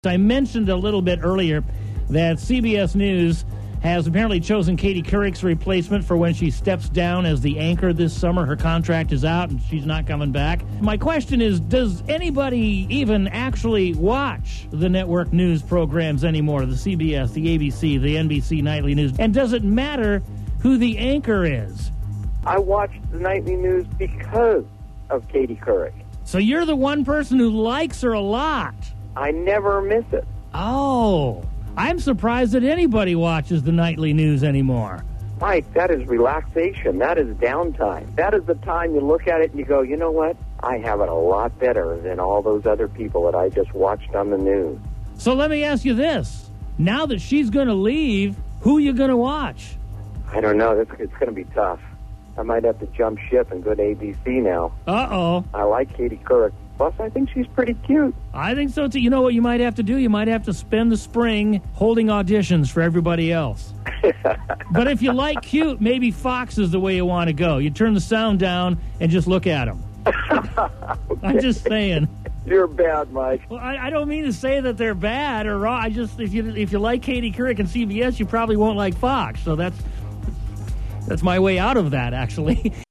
I mentioned a little bit earlier that CBS News has apparently chosen Katie Couric's replacement for when she steps down as the anchor this summer. Her contract is out and she's not coming back. My question is, does anybody even actually watch the network news programs anymore? The CBS, the ABC, the NBC nightly news? And does it matter who the anchor is? I watch the nightly news because of Katie Couric. So you're the one person who likes her a lot. I never miss it. Oh, I'm surprised that anybody watches the nightly news anymore. Mike, that is relaxation. That is downtime. That is the time you look at it and you go, you know what? I have it a lot better than all those other people that I just watched on the news. So let me ask you this. Now that she's going to leave, who are you going to watch? I don't know. It's going to be tough. I might have to jump ship and go to ABC now. Uh-oh. I like Katie Couric. Plus, I think she's pretty cute. I think so, too. You know what you might have to do? You might have to spend the spring holding auditions for everybody else. But if you like cute, maybe Fox is the way you want to go. You turn the sound down and just look at them. Okay. I'm just saying. You're bad, Mike. Well, I don't mean to say that they're bad or wrong. I just, if you like Katie Couric and CBS, you probably won't like Fox. So that's my way out of that, actually.